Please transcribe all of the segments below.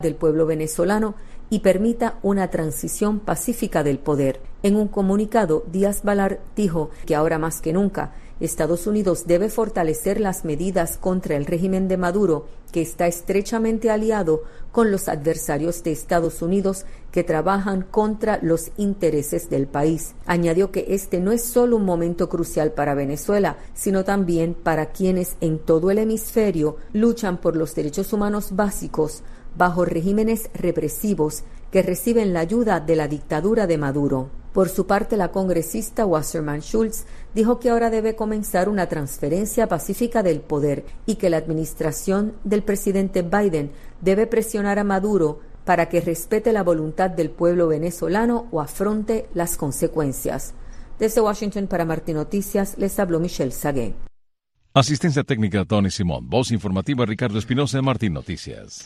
del pueblo venezolano y permita una transición pacífica del poder. En un comunicado, Díaz-Balart dijo que ahora más que nunca, Estados Unidos debe fortalecer las medidas contra el régimen de Maduro, que está estrechamente aliado con los adversarios de Estados Unidos que trabajan contra los intereses del país. Añadió que este no es solo un momento crucial para Venezuela, sino también para quienes en todo el hemisferio luchan por los derechos humanos básicos bajo regímenes represivos que reciben la ayuda de la dictadura de Maduro. Por su parte, la congresista Wasserman Schultz dijo que ahora debe comenzar una transferencia pacífica del poder y que la administración del presidente Biden debe presionar a Maduro para que respete la voluntad del pueblo venezolano o afronte las consecuencias. Desde Washington para Martín Noticias, les habló Michelle Sagué. Asistencia técnica Tony Simón. Voz informativa Ricardo Espinosa de Martín Noticias.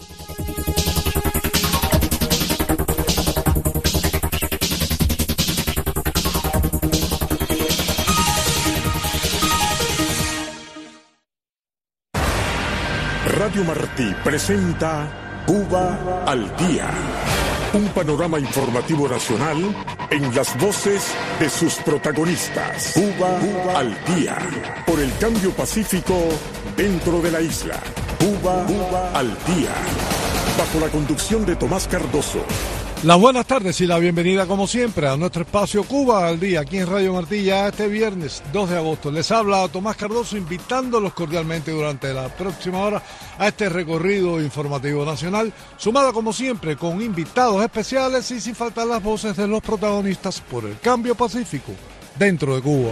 Radio Martí presenta Cuba al Día, un panorama informativo nacional en las voces de sus protagonistas. Cuba al Día, por el cambio pacífico dentro de la isla. Cuba al Día, bajo la conducción de Tomás Cardoso. Las buenas tardes y la bienvenida como siempre a nuestro espacio Cuba al Día, aquí en Radio Martí, ya este viernes 2 de agosto. Les habla Tomás Cardoso, invitándolos cordialmente durante la próxima hora a este recorrido informativo nacional, sumado como siempre con invitados especiales y sin faltar las voces de los protagonistas por el cambio pacífico dentro de Cuba.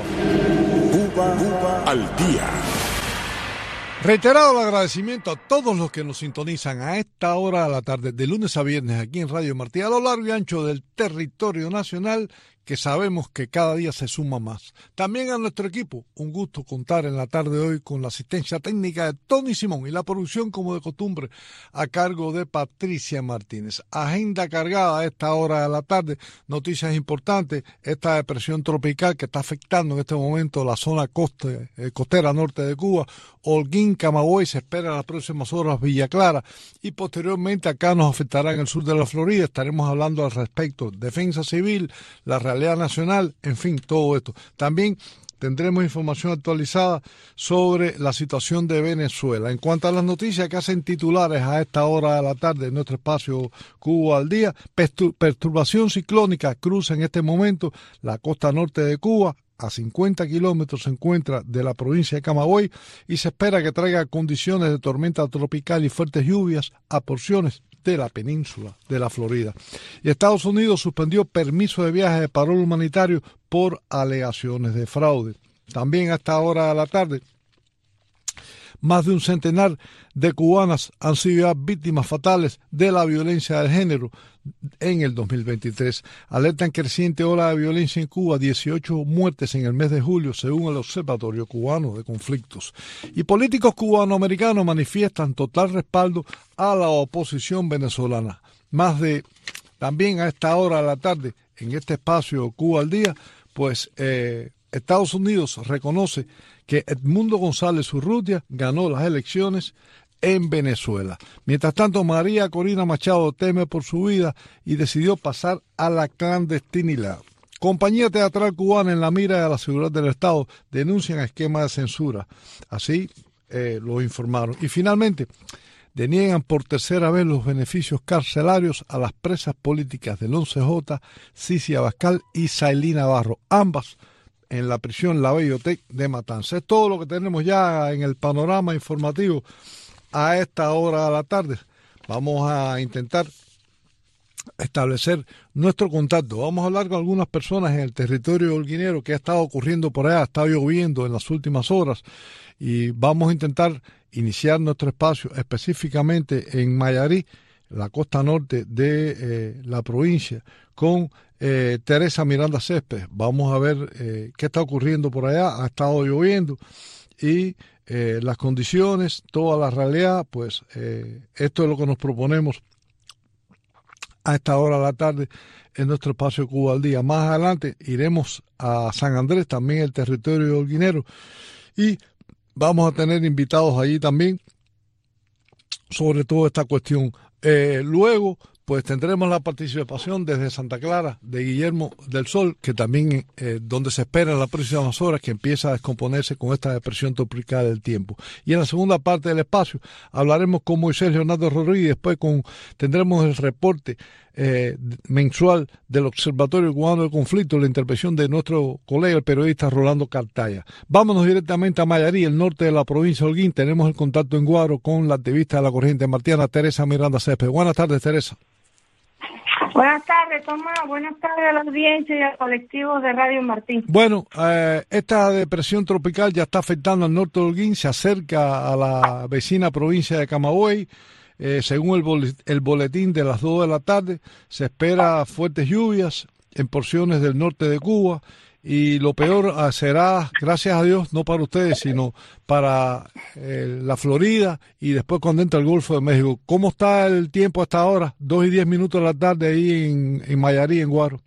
Cuba al Día. Reiterado el agradecimiento a todos los que nos sintonizan a esta hora de la tarde, de lunes a viernes, aquí en Radio Martí, a lo largo y ancho del territorio nacional, que sabemos que cada día se suma más. También a nuestro equipo, un gusto contar en la tarde de hoy con la asistencia técnica de Tony Simón y la producción, como de costumbre, a cargo de Patricia Martínez. Agenda cargada a esta hora de la tarde, noticias importantes, esta depresión tropical que está afectando en este momento la zona costera norte de Cuba, Holguín, Camagüey, se espera en las próximas horas Villa Clara y posteriormente acá nos afectará en el sur de la Florida. Estaremos hablando al respecto, defensa civil, la realidad nacional, en fin, todo esto. También tendremos información actualizada sobre la situación de Venezuela. En cuanto a las noticias que hacen titulares a esta hora de la tarde en nuestro espacio Cuba al Día, perturbación ciclónica cruza en este momento la costa norte de Cuba. A 50 kilómetros se encuentra de la provincia de Camagüey y se espera que traiga condiciones de tormenta tropical y fuertes lluvias a porciones de la península de la Florida. Y Estados Unidos suspendió permiso de viaje de parol humanitario por alegaciones de fraude. También a esta hora de la tarde, más de un centenar de cubanas han sido ya víctimas fatales de la violencia de género en el 2023. Alertan creciente ola de violencia en Cuba, 18 muertes en el mes de julio, según el Observatorio Cubano de Conflictos. Y políticos cubanoamericanos manifiestan total respaldo a la oposición venezolana. También a esta hora de la tarde, en este espacio Cuba al Día, pues Estados Unidos reconoce que Edmundo González Urrutia ganó las elecciones en Venezuela. Mientras tanto, María Corina Machado teme por su vida y decidió pasar a la clandestinidad. Compañía teatral cubana en la mira de la seguridad del Estado denuncian esquema de censura. Así lo informaron. Y finalmente, deniegan por tercera vez los beneficios carcelarios a las presas políticas del 11J, Cici Abascal y Sailí Navarro, ambas en la prisión La Bellotec de Matanzas. Es todo lo que tenemos ya en el panorama informativo a esta hora de la tarde. Vamos a intentar establecer nuestro contacto. Vamos a hablar con algunas personas en el territorio holguinero que ha estado ocurriendo por allá, ha estado lloviendo en las últimas horas y vamos a intentar iniciar nuestro espacio específicamente en Mayarí, la costa norte de la provincia, con Teresa Miranda Céspedes. Vamos a ver qué está ocurriendo por allá. Ha estado lloviendo y las condiciones, toda la realidad, pues esto es lo que nos proponemos a esta hora de la tarde en nuestro espacio Cuba al Día. Más adelante iremos a San Andrés, también el territorio holguinero, y vamos a tener invitados allí también sobre toda esta cuestión Luego, pues tendremos la participación desde Santa Clara de Guillermo del Sol, que también donde se espera en las próximas horas que empieza a descomponerse con esta depresión tropical del tiempo. Y en la segunda parte del espacio hablaremos con Moisés Leonardo Rodríguez, después tendremos el reporte mensual del Observatorio Cubano del Conflicto, la intervención de nuestro colega el periodista Rolando Cartaya. Vámonos directamente a Mayarí, el norte de la provincia de Holguín. Tenemos el contacto en Guaro con la activista de la corriente martiana, Teresa Miranda Céspedes. Buenas tardes, Teresa. Buenas tardes, Tomás. Buenas tardes a la audiencia y al colectivo de Radio Martín. Bueno, esta depresión tropical ya está afectando al norte de Holguín, se acerca a la vecina provincia de Camagüey. Según el boletín de las 2 de la tarde, se espera fuertes lluvias en porciones del norte de Cuba y lo peor será, gracias a Dios, no para ustedes, sino para la Florida y después cuando entra el Golfo de México. ¿Cómo está el tiempo hasta ahora? 2:10 de la tarde ahí en Mayarí, en Guaro.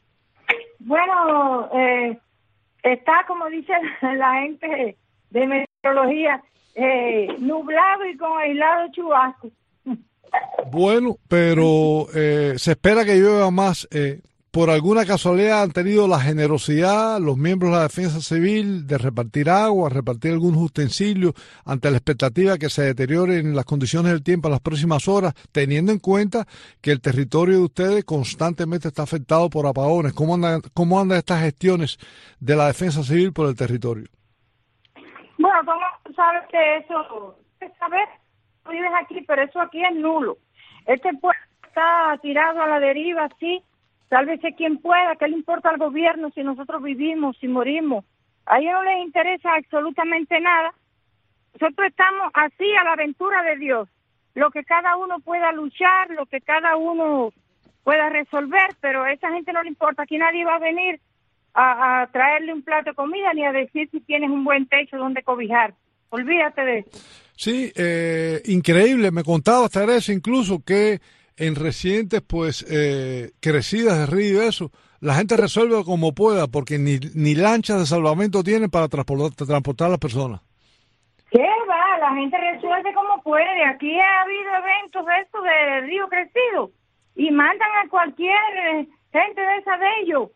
Bueno, está, como dice la gente de meteorología, nublado y con aislado chubasco. Bueno, pero se espera que llueva más. ¿Por alguna casualidad han tenido la generosidad los miembros de la Defensa Civil de repartir agua, repartir algunos utensilios ante la expectativa que se deterioren las condiciones del tiempo en las próximas horas, teniendo en cuenta que el territorio de ustedes constantemente está afectado por apagones? ¿Cómo andan estas gestiones de la Defensa Civil por el territorio? Bueno, tú sabes que eso, sabes, tú vives aquí, pero eso aquí es nulo. Este pueblo está tirado a la deriva, sí. Sálvese quien pueda, ¿qué le importa al gobierno si nosotros vivimos, si morimos? A ellos no les interesa absolutamente nada. Nosotros estamos así a la aventura de Dios. Lo que cada uno pueda luchar, lo que cada uno pueda resolver, pero a esa gente no le importa. Aquí nadie va a venir a traerle un plato de comida ni a decir si tienes un buen techo donde cobijar. Olvídate de eso. Sí, increíble. Me contaba Teresa incluso que en recientes, pues, crecidas de río y eso, la gente resuelve como pueda, porque ni lanchas de salvamento tienen para transportar a las personas. ¿Qué va? La gente resuelve como puede. Aquí ha habido eventos de esto de río crecido y mandan a cualquier gente de esa de ellos.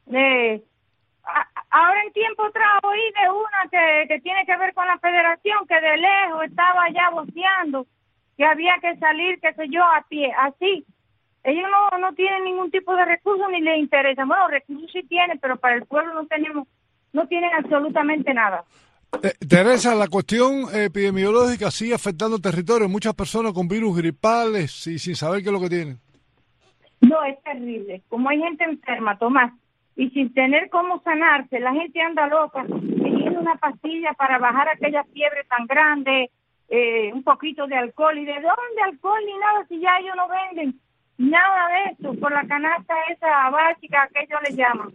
Ahora en tiempo atrás oí de una que tiene que ver con la federación, que de lejos estaba ya voceando que había que salir, qué sé yo, a pie, así. Ellos no tienen ningún tipo de recursos ni les interesa. Bueno, recursos sí tienen, pero para el pueblo no tienen absolutamente nada. Teresa, la cuestión epidemiológica sigue afectando el territorio. Muchas personas con virus gripales y sin saber qué es lo que tienen. No, es terrible. Como hay gente enferma, Tomás, y sin tener cómo sanarse, la gente anda loca, pidiendo una pastilla para bajar aquella fiebre tan grande, un poquito de alcohol. ¿Y de dónde alcohol ni nada si ya ellos no venden nada de eso por la canasta esa básica que ellos le llaman?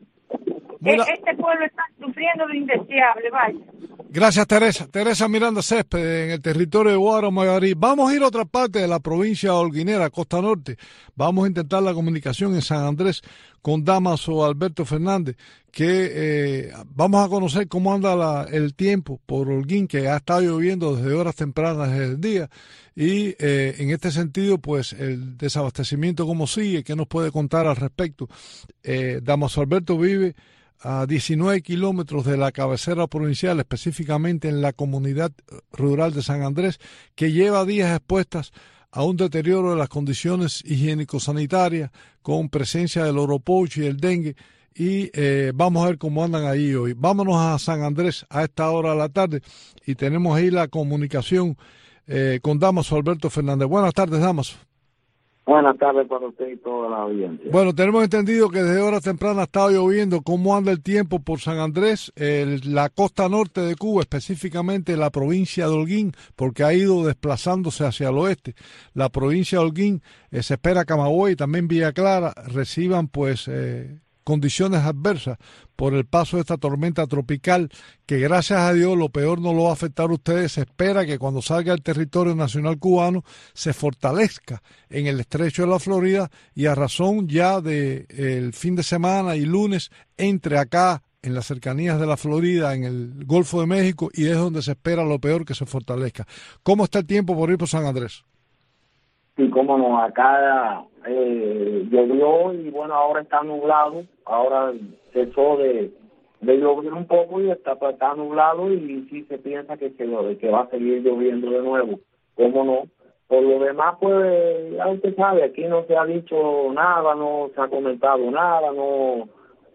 Este pueblo está sufriendo lo indeseable, vaya. Gracias, Teresa. Teresa Miranda Céspedes, en el territorio de Guaro, Mayarí. Vamos a ir a otra parte de la provincia holguinera, Costa Norte. Vamos a intentar la comunicación en San Andrés con Damaso Alberto Fernández, que vamos a conocer cómo anda el tiempo por Holguín, que ha estado lloviendo desde horas tempranas del día. Y en este sentido, pues el desabastecimiento cómo sigue, qué nos puede contar al respecto. Damaso Alberto vive a 19 kilómetros de la cabecera provincial, específicamente en la comunidad rural de San Andrés, que lleva días expuestas a un deterioro de las condiciones higiénico-sanitarias con presencia del oropocho y el dengue. Y vamos a ver cómo andan ahí hoy. Vámonos a San Andrés a esta hora de la tarde y tenemos ahí la comunicación con Damaso Alberto Fernández. Buenas tardes, Damaso. Buenas tardes para usted y toda la audiencia. Bueno, tenemos entendido que desde horas tempranas ha estado lloviendo. ¿Cómo anda el tiempo por San Andrés, la costa norte de Cuba, específicamente la provincia de Holguín, porque ha ido desplazándose hacia el oeste? La provincia de Holguín, se espera Camagüey y también Villa Clara reciban pues condiciones adversas por el paso de esta tormenta tropical, que gracias a Dios lo peor no lo va a afectar a ustedes. Se espera que cuando salga al territorio nacional cubano se fortalezca en el estrecho de la Florida y a razón ya de el fin de semana y lunes entre acá en las cercanías de la Florida, en el Golfo de México, y es donde se espera lo peor, que se fortalezca. ¿Cómo está el tiempo por ir por San Andrés? Sí, cómo no, acá llovió y bueno, ahora está nublado, ahora cesó de llover un poco y está nublado y sí se piensa que va a seguir lloviendo de nuevo, cómo no. Por lo demás, pues, ya usted sabe, aquí no se ha dicho nada, no se ha comentado nada, no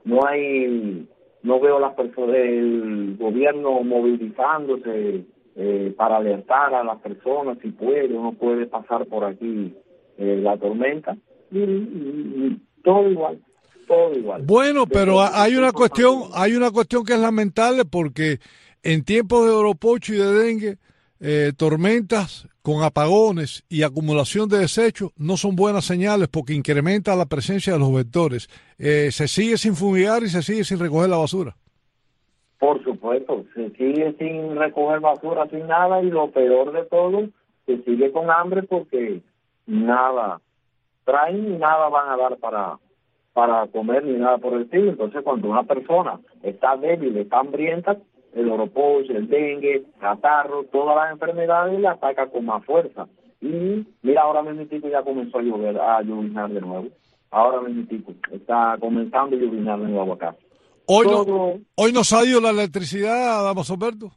veo las personas del gobierno movilizándose para alertar a las personas si puede o no puede pasar por aquí la tormenta y todo igual. Bueno, pero hay una cuestión que es lamentable, porque en tiempos de oropocho y de dengue, tormentas con apagones y acumulación de desechos no son buenas señales, porque incrementa la presencia de los vectores. Se sigue sin fumigar y se sigue sin recoger la basura. Por supuesto, se sigue sin recoger basura, sin nada, y lo peor de todo, se sigue con hambre porque nada traen y nada van a dar para comer ni nada por el estilo. Entonces, cuando una persona está débil, está hambrienta, el oropocho, el dengue, catarro, todas las enfermedades la ataca con más fuerza. Y mira, ahora mismo ya comenzó a lloviznar de nuevo. Ahora mismo está comenzando a lloviznar de nuevo acá. Hoy nos ha ido la electricidad, Damaso Alberto.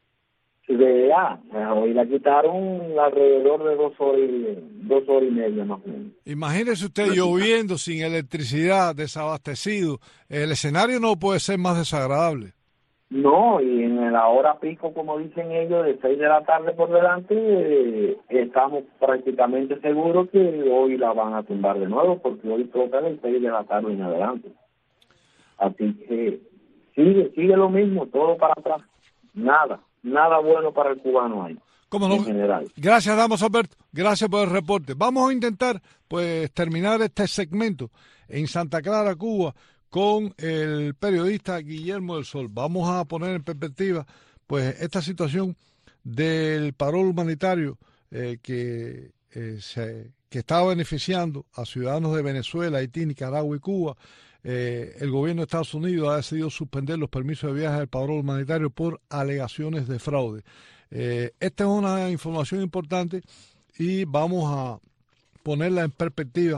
Hoy la quitaron alrededor de 2 horas y media más o menos. Imagínese usted lloviendo, sin electricidad, desabastecido. El escenario no puede ser más desagradable. No, y en la hora pico, como dicen ellos, de 6 de la tarde por delante, estamos prácticamente seguros que hoy la van a tumbar de nuevo, porque hoy toca de 6 de la tarde en adelante. Así que sigue lo mismo, todo para atrás. Nada bueno para el cubano hay. ¿Cómo no? En general. Gracias, Damaso Alberto. Gracias por el reporte. Vamos a intentar, pues, terminar este segmento en Santa Clara, Cuba, con el periodista Guillermo del Sol. Vamos a poner en perspectiva, pues, esta situación del paro humanitario que está beneficiando a ciudadanos de Venezuela, Haití, Nicaragua y Cuba. El gobierno de Estados Unidos ha decidido suspender los permisos de viaje del paro humanitario por alegaciones de fraude. Esta es una información importante y vamos a ponerla en perspectiva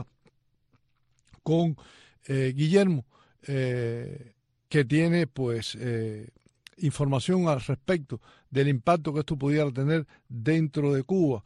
con Guillermo, que tiene pues información al respecto del impacto que esto pudiera tener dentro de Cuba.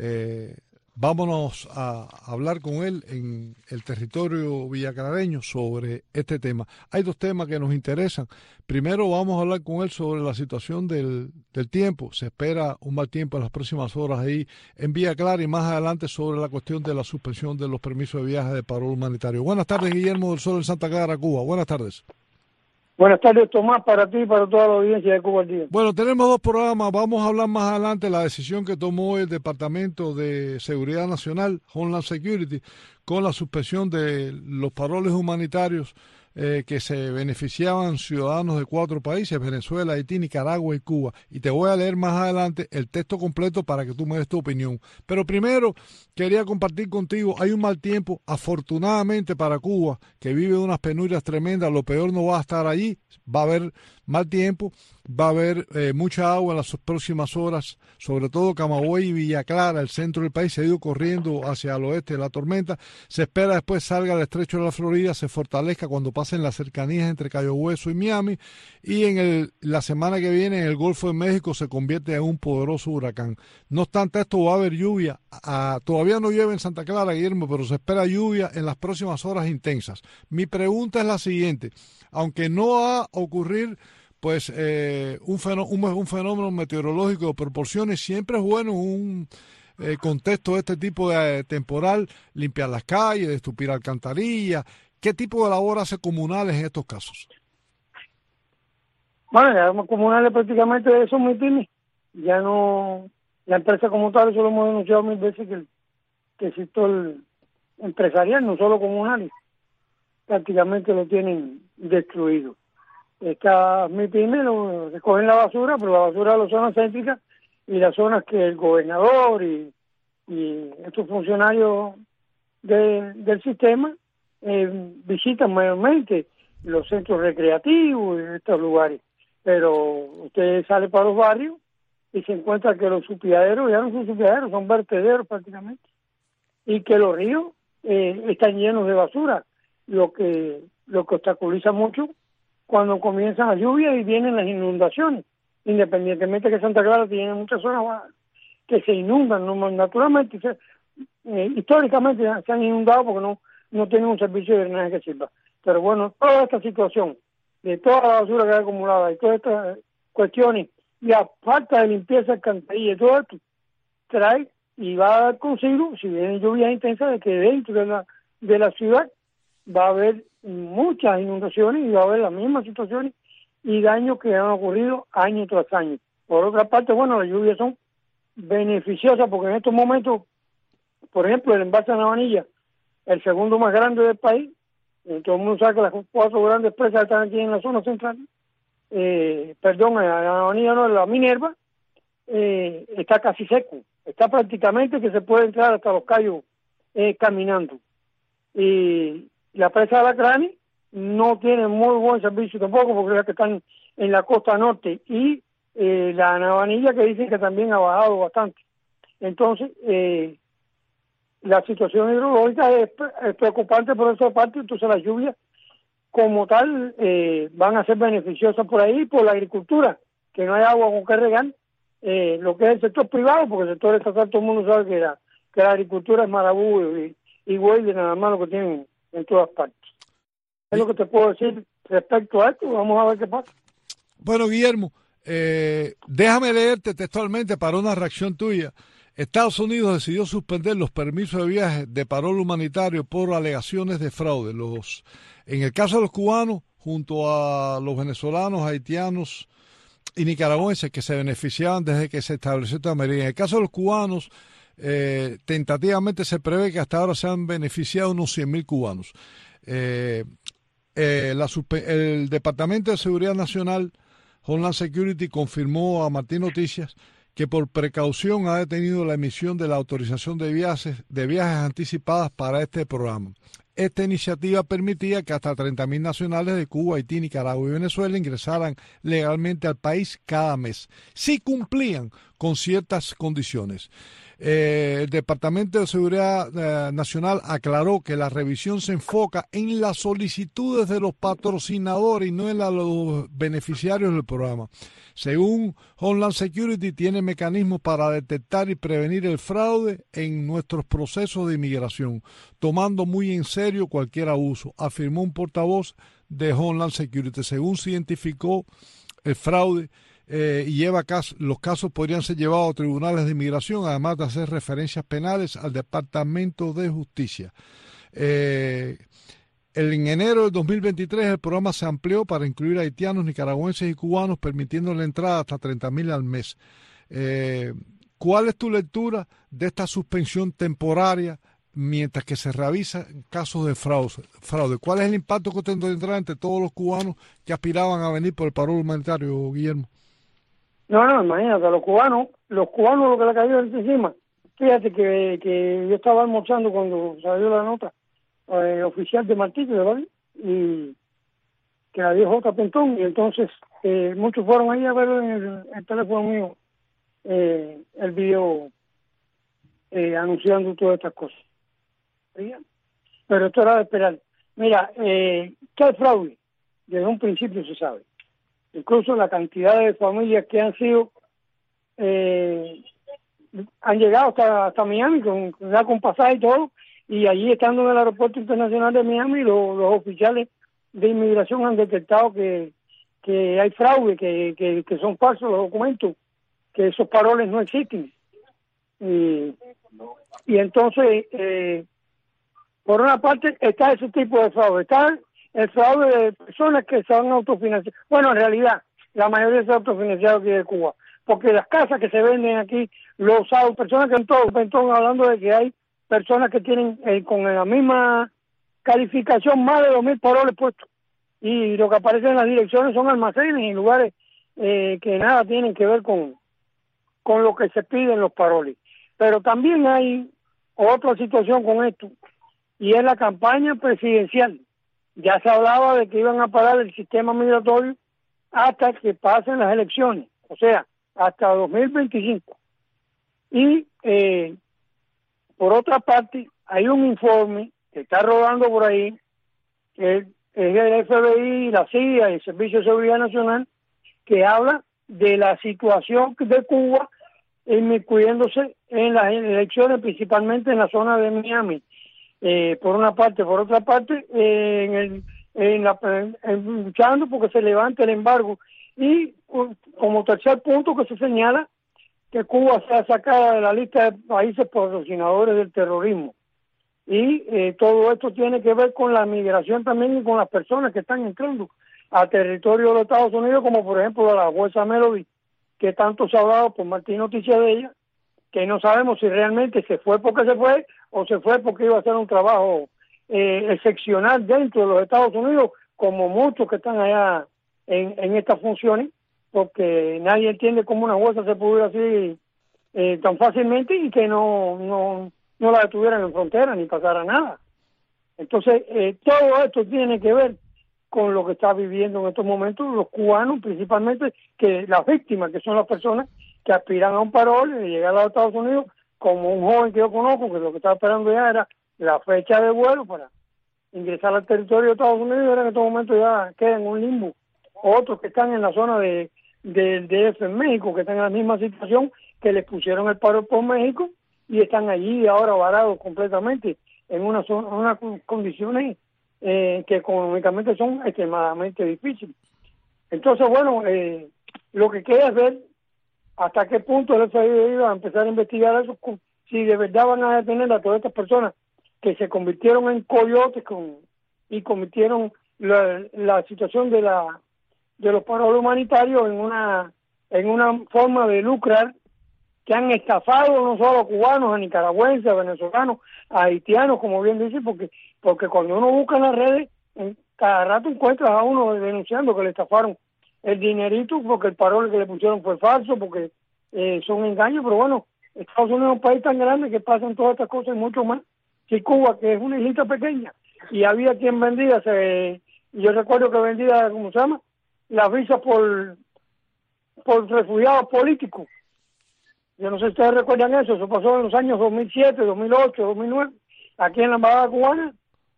Vámonos a hablar con él en el territorio villaclareño sobre este tema. Hay dos temas que nos interesan. Primero vamos a hablar con él sobre la situación del tiempo. Se espera un mal tiempo en las próximas horas ahí en Villa Clara, y más adelante sobre la cuestión de la suspensión de los permisos de viaje de paro humanitario. Buenas tardes, Guillermo del Sol en Santa Clara, Cuba. Buenas tardes. Buenas tardes, Tomás, para ti y para toda la audiencia de Cuba al Día. Bueno, tenemos dos programas. Vamos a hablar más adelante de la decisión que tomó el Departamento de Seguridad Nacional, Homeland Security, con la suspensión de los paroles humanitarios que se beneficiaban ciudadanos de 4 países, Venezuela, Haití, Nicaragua y Cuba. Y te voy a leer más adelante el texto completo para que tú me des tu opinión. Pero primero quería compartir contigo, hay un mal tiempo, afortunadamente para Cuba, que vive unas penurias tremendas. Lo peor no va a estar allí, va a haber mal tiempo, va a haber mucha agua en las próximas horas, sobre todo Camagüey y Villa Clara, el centro del país, se ha ido corriendo hacia el oeste de la tormenta. Se espera después salga el estrecho de la Florida, se fortalezca cuando pasen las cercanías entre Cayo Hueso y Miami, y la semana que viene en el Golfo de México se convierte en un poderoso huracán. No obstante esto, va a haber lluvia. Todavía no llueve en Santa Clara, Guillermo, pero se espera lluvia en las próximas horas intensas. Mi pregunta es la siguiente: aunque no va a ocurrir pues un fenómeno meteorológico de proporciones, siempre es bueno un contexto de este tipo de temporal, limpiar las calles, destupir alcantarillas. ¿Qué tipo de labor hace Comunales en estos casos? Bueno, las comunales prácticamente son muy pymes. Ya no, la empresa como tal, eso lo hemos denunciado 1000 veces, que el sector empresarial, no solo comunales, prácticamente lo tienen destruido. Estas MIPYME recogen la basura, pero la basura de las zonas céntricas y las zonas que el gobernador y estos funcionarios del sistema visitan mayormente los centros recreativos y estos lugares. Pero usted sale para los barrios y se encuentra que los supiaderos ya no son supiaderos, son vertederos prácticamente. y que los ríos están llenos de basura, lo que obstaculiza mucho cuando comienzan las lluvias y vienen las inundaciones, independientemente que Santa Clara tiene muchas zonas que se inundan, ¿no? Naturalmente, históricamente se han inundado porque no tienen un servicio de drenaje que sirva. Pero bueno, toda esta situación, de toda la basura que hay acumulada y todas estas cuestiones, y a falta de limpieza de alcantarilla y todo esto, trae y va a dar consigo, si vienen lluvias intensas, de que dentro de la ciudad va a haber muchas inundaciones y va a haber las mismas situaciones y daños que han ocurrido año tras año. Por otra parte, bueno, las lluvias son beneficiosas porque en estos momentos, por ejemplo, el embalse de Navanilla, el segundo más grande del país, todo el mundo sabe que las 4 grandes presas están aquí en la zona central, la Navanilla no, la Minerva, está casi seco, está prácticamente que se puede entrar hasta los Cayos caminando. Y la presa de Alacrán no tiene muy buen servicio tampoco porque es la que están en la costa norte, y la Navanilla, que dicen que también ha bajado bastante. Entonces, la situación hidrológica es preocupante por esa parte. Entonces las lluvias como tal van a ser beneficiosas por ahí, por la agricultura, que no hay agua con que regar, lo que es el sector privado, porque el sector estatal todo el mundo sabe que la agricultura es marabú y huele nada más lo que tienen en todas partes. Es lo que te puedo decir respecto a esto. Vamos a ver qué pasa. Bueno, Guillermo, déjame leerte textualmente para una reacción tuya. Estados Unidos decidió suspender los permisos de viaje de parol humanitario por alegaciones de fraude. En el caso de los cubanos, junto a los venezolanos, haitianos y nicaragüenses que se beneficiaban desde que se estableció esta medida. En el caso de los cubanos, tentativamente se prevé que hasta ahora se han beneficiado unos 100,000 cubanos. El Departamento de Seguridad Nacional, Homeland Security, confirmó a Martín Noticias que por precaución ha detenido la emisión de la autorización de viajes anticipadas para este programa. Esta iniciativa permitía que hasta 30,000 nacionales de Cuba, Haití, Nicaragua y Venezuela ingresaran legalmente al país cada mes, si cumplían con ciertas condiciones. El Departamento de Seguridad Nacional aclaró que la revisión se enfoca en las solicitudes de los patrocinadores y no en los beneficiarios del programa. Según Homeland Security, tiene mecanismos para detectar y prevenir el fraude en nuestros procesos de inmigración, tomando muy en serio cualquier abuso, afirmó un portavoz de Homeland Security. Según se identificó el fraude, los casos podrían ser llevados a tribunales de inmigración, además de hacer referencias penales al Departamento de Justicia. En enero del 2023 el programa se amplió para incluir haitianos, nicaragüenses y cubanos, permitiendo la entrada hasta 30,000 al mes. ¿Cuál es tu lectura de esta suspensión temporaria mientras que se revisan casos de fraude? ¿Cuál es el impacto que tendrá entre todos los cubanos que aspiraban a venir por el parol humanitario, Guillermo? No, imagínate, los cubanos lo que le cayó encima. Fíjate que yo estaba almorzando cuando salió la nota oficial de Martí, ¿verdad? Y que la dio J. Pentón, y entonces muchos fueron ahí a ver en el teléfono mío el video anunciando todas estas cosas. Pero esto era de esperar. Mira, ¿qué es fraude? Desde un principio se sabe. Incluso la cantidad de familias que han llegado hasta Miami con pasaje y todo, y allí estando en el aeropuerto internacional de Miami, los oficiales de inmigración han detectado que hay fraude, que son falsos los documentos, que esos paroles no existen. Y entonces, por una parte está ese tipo de fraude, está el fraude de personas que se van a autofinanciar. Bueno, en realidad, la mayoría se ha autofinanciado aquí de Cuba, porque las casas que se venden aquí, los usados, personas que están hablando de que hay personas que tienen con la misma calificación más de 2,000 paroles puestos, y lo que aparece en las direcciones son almacenes y lugares que nada tienen que ver con lo que se piden los paroles. Pero también hay otra situación con esto, y es la campaña presidencial. Ya se hablaba de que iban a parar el sistema migratorio hasta que pasen las elecciones, o sea, hasta 2025. Y por otra parte, hay un informe que está rodando por ahí, que es el FBI, la CIA y el Servicio de Seguridad Nacional, que habla de la situación de Cuba inmiscuyéndose en las elecciones, principalmente en la zona de Miami, por una parte. Por otra parte, luchando porque se levante el embargo. Y como tercer punto que se señala, que Cuba sea sacada de la lista de países patrocinadores del terrorismo. Y todo esto tiene que ver con la migración también y con las personas que están entrando a territorio de los Estados Unidos, como por ejemplo la jueza Melody, que tanto se ha hablado por Martín Noticias de ella, que no sabemos si realmente se fue porque se fue o se fue porque iba a hacer un trabajo excepcional dentro de los Estados Unidos, como muchos que están allá en estas funciones, porque nadie entiende cómo una jueza se pudiera así tan fácilmente y que no la detuvieran en frontera ni pasara nada. Entonces, todo esto tiene que ver con lo que está viviendo en estos momentos los cubanos, principalmente, que las víctimas, que son las personas que aspiran a un parol y llegar a los Estados Unidos, como un joven que yo conozco, que lo que estaba esperando ya era la fecha de vuelo para ingresar al territorio de Estados Unidos, y ahora en estos momentos ya quedan en un limbo. Otros que están en la zona del DF en México, que están en la misma situación, que les pusieron el parol por México y están allí ahora varados completamente en unas condiciones que económicamente son extremadamente difíciles. Entonces, bueno, lo que queda es ver hasta qué punto el FBI va a empezar a investigar eso, si de verdad van a detener a todas estas personas que se convirtieron en coyotes y convirtieron la situación de los paroles humanitarios en una forma de lucrar, que han estafado no solo a cubanos, a nicaragüenses, a venezolanos, a haitianos, como bien dice, porque cuando uno busca en las redes, cada rato encuentras a uno denunciando que le estafaron el dinerito, porque el parol que le pusieron fue falso, porque son engaños. Pero bueno, Estados Unidos es un país tan grande que pasan todas estas cosas y mucho más que Cuba, que es una islita pequeña, y había quien vendía, yo recuerdo que vendía, ¿cómo se llama?, las visas por refugiados políticos. Yo no sé si ustedes recuerdan eso pasó en los años 2007, 2008, 2009, aquí en la embajada cubana,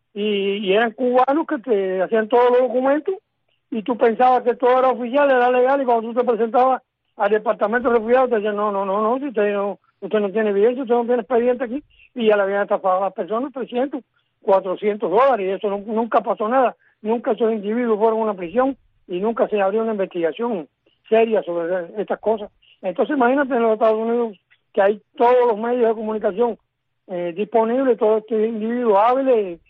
y eran cubanos que te hacían todos los documentos, y tú pensabas que todo era oficial, era legal, y cuando tú te presentabas al departamento de refugiados te decían, no, si usted no tiene evidencia, usted no tiene expediente aquí, y ya le habían estafado a las personas $300, $400, y eso nunca pasó nada, nunca esos individuos fueron a una prisión, y nunca se abrió una investigación seria sobre estas cosas. Entonces imagínate en los Estados Unidos que hay todos los medios de comunicación disponibles, todos estos individuos hábiles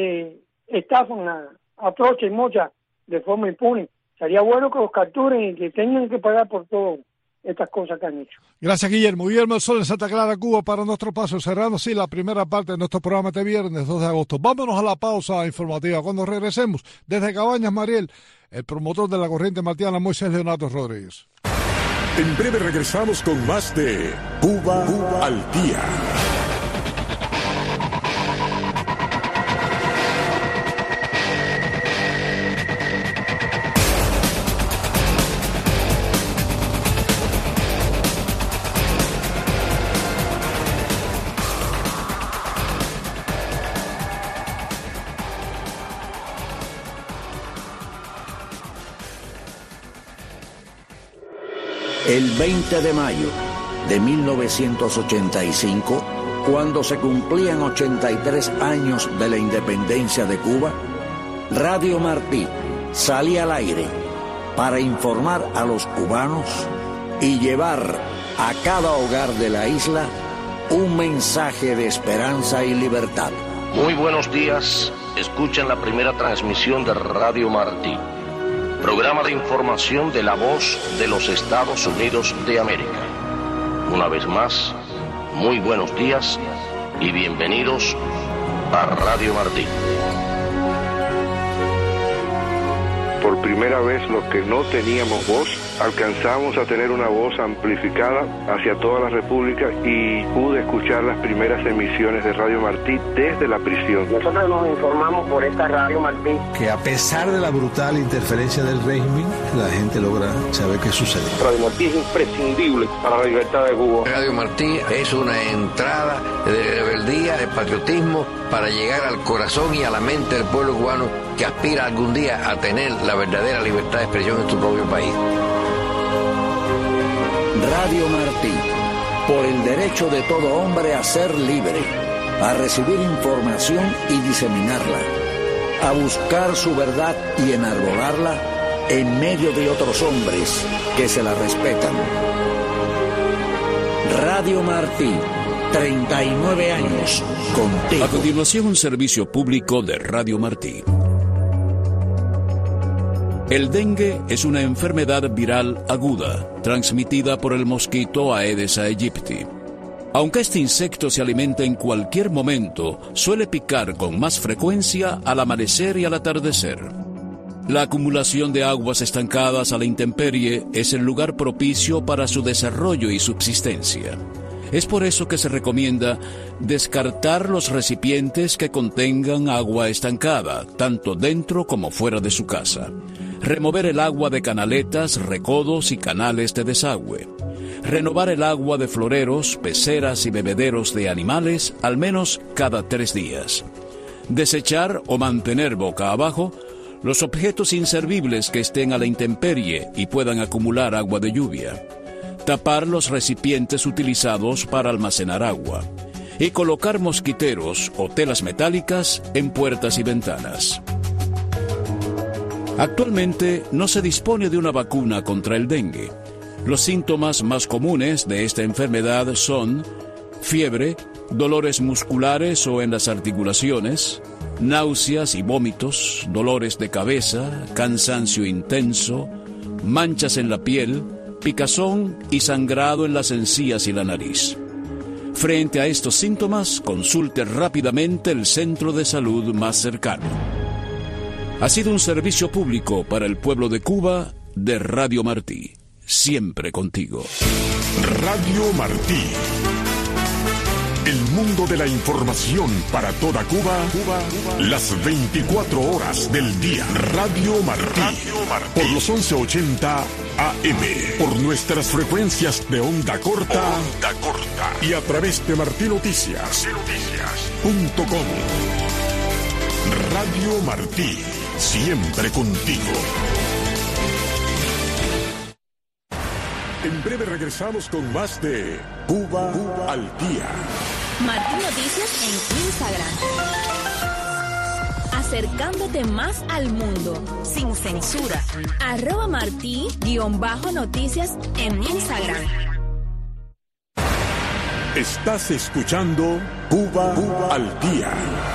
estafan a trocha y mocha de forma impune. Sería bueno que los capturen y que tengan que pagar por todas estas cosas que han hecho. Gracias, Guillermo. Guillermo El Sol en Santa Clara, Cuba, para nuestro paso, cerrando así la primera parte de nuestro programa de viernes 2 de agosto. Vámonos a la pausa informativa. Cuando regresemos, desde Cabañas, Mariel, el promotor de la corriente martiana, Moisés Leonardo Rodríguez. En breve regresamos con más de Cuba al Día. El 20 de mayo de 1985, cuando se cumplían 83 años de la independencia de Cuba, Radio Martí salía al aire para informar a los cubanos y llevar a cada hogar de la isla un mensaje de esperanza y libertad. Muy buenos días, escuchen la primera transmisión de Radio Martí, programa de información de la voz de los Estados Unidos de América. Una vez más, muy buenos días y bienvenidos a Radio Martí. Por primera vez los que no teníamos voz alcanzamos a tener una voz amplificada hacia toda la República y pude escuchar las primeras emisiones de Radio Martí desde la prisión. Nosotros nos informamos por esta Radio Martí que a pesar de la brutal interferencia del régimen, la gente logra saber qué sucede. Radio Martí es imprescindible para la libertad de Cuba. Radio Martí es una entrada de rebeldía, de patriotismo, para llegar al corazón y a la mente del pueblo cubano que aspira algún día a tener la verdadera libertad de expresión en su propio país. Radio Martí, por el derecho de todo hombre a ser libre, a recibir información y diseminarla, a buscar su verdad y enarbolarla en medio de otros hombres que se la respetan. Radio Martí, 39 años contigo. A continuación, un servicio público de Radio Martí. El dengue es una enfermedad viral aguda, transmitida por el mosquito Aedes aegypti. Aunque este insecto se alimenta en cualquier momento, suele picar con más frecuencia al amanecer y al atardecer. La acumulación de aguas estancadas a la intemperie es el lugar propicio para su desarrollo y subsistencia. Es por eso que se recomienda descartar los recipientes que contengan agua estancada, tanto dentro como fuera de su casa. Remover el agua de canaletas, recodos y canales de desagüe. Renovar el agua de floreros, peceras y bebederos de animales al menos cada 3 días. Desechar o mantener boca abajo los objetos inservibles que estén a la intemperie y puedan acumular agua de lluvia. Tapar los recipientes utilizados para almacenar agua. Y colocar mosquiteros o telas metálicas en puertas y ventanas. Actualmente no se dispone de una vacuna contra el dengue. Los síntomas más comunes de esta enfermedad son fiebre, dolores musculares o en las articulaciones, náuseas y vómitos, dolores de cabeza, cansancio intenso, manchas en la piel, picazón y sangrado en las encías y la nariz. Frente a estos síntomas, consulte rápidamente el centro de salud más cercano. Ha sido un servicio público para el pueblo de Cuba de Radio Martí. Siempre contigo. Radio Martí. El mundo de la información para toda Cuba, las 24 horas del día. Radio Martí. Por los 1180 AM. Por nuestras frecuencias de onda corta. Y a través de martinoticias.com. Radio Martí. Siempre contigo. En breve regresamos con más de Cuba al Día. Martí Noticias en Instagram. Acercándote más al mundo, sin censura. @Martí_noticias en Instagram. Estás escuchando Cuba al Día.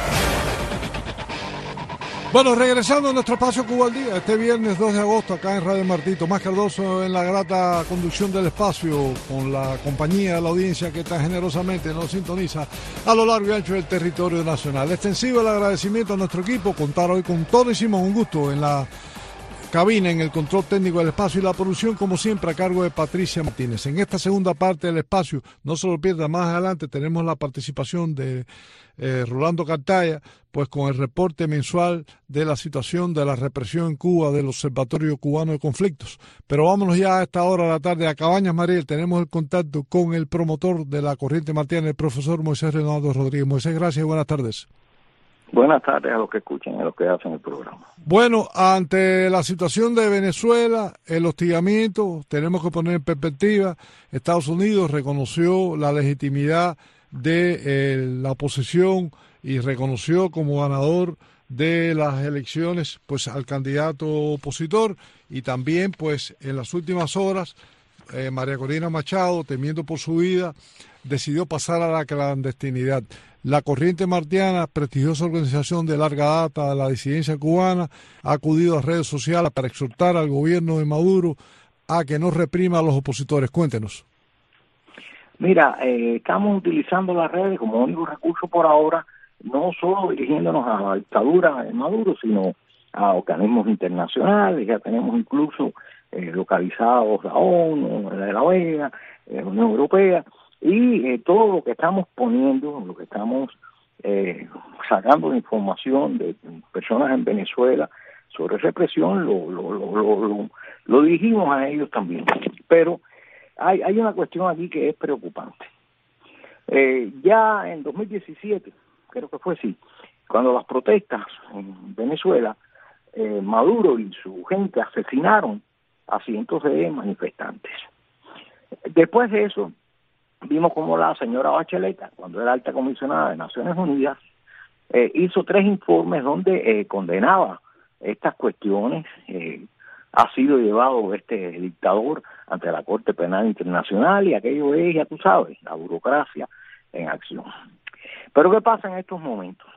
Bueno, regresando a nuestro espacio Cuba al Día, este viernes 2 de agosto acá en Radio Martí, Tomás Cardoso en la grata conducción del espacio con la compañía de la audiencia que tan generosamente nos sintoniza a lo largo y ancho del territorio nacional. Extensivo el agradecimiento a nuestro equipo, contar hoy con Tony Simón, un gusto en la cabina, en el control técnico del espacio y la producción, como siempre, a cargo de Patricia Martínez. En esta segunda parte del espacio, no se lo pierda, más adelante tenemos la participación de Rolando Cartaya, pues con el reporte mensual de la situación de la represión en Cuba del Observatorio Cubano de Conflictos. Pero vámonos ya a esta hora de la tarde a Cabañas Mariel. Tenemos el contacto con el promotor de la corriente martiana, el profesor Moisés Reinaldo Rodríguez. Moisés, gracias y buenas tardes. Buenas tardes a los que escuchan y a los que hacen el programa. Bueno, ante la situación de Venezuela, el hostigamiento, tenemos que poner en perspectiva, Estados Unidos reconoció la legitimidad de la oposición y reconoció como ganador de las elecciones pues al candidato opositor, y también pues en las últimas horas María Corina Machado, temiendo por su vida, decidió pasar a la clandestinidad. La Corriente Martiana, prestigiosa organización de larga data de la disidencia cubana, ha acudido a redes sociales para exhortar al gobierno de Maduro a que no reprima a los opositores. Cuéntenos. Mira, estamos utilizando las redes como único recurso por ahora, no solo dirigiéndonos a la dictadura de Maduro, sino a organismos internacionales. Ya tenemos incluso localizados, la ONU, la OEA, la Unión Europea, y todo lo que estamos poniendo, lo que estamos sacando de información de personas en Venezuela sobre represión, lo dirigimos a ellos también. Pero hay una cuestión aquí que es preocupante. Ya en 2017, creo que fue así, cuando las protestas en Venezuela, Maduro y su gente asesinaron a cientos de manifestantes. Después de eso, vimos como la señora Bachelet, cuando era alta comisionada de Naciones Unidas, hizo 3 informes donde condenaba estas cuestiones. Ha sido llevado este dictador ante la Corte Penal Internacional, y aquello es, ya tú sabes, la burocracia en acción. Pero ¿qué pasa en estos momentos?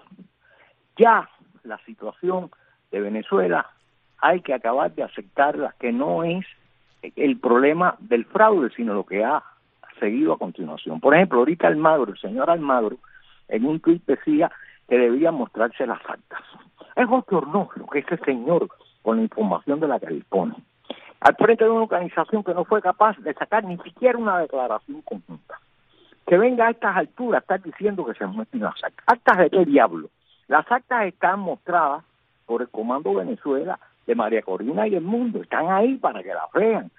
Ya la situación de Venezuela hay que acabar de aceptarla, que no es el problema del fraude, sino lo que ha seguido a continuación. Por ejemplo, ahorita Almagro, el señor Almagro, en un tuit decía que debían mostrarse las actas. Es bochornoso que ese señor, con la información de la que dispone, al frente de una organización que no fue capaz de sacar ni siquiera una declaración conjunta, que venga a estas alturas a estar diciendo que se muestren las actas. ¿Actas de qué diablo? Las actas están mostradas por el Comando Venezuela de María Corina y el mundo, están ahí para que las vean.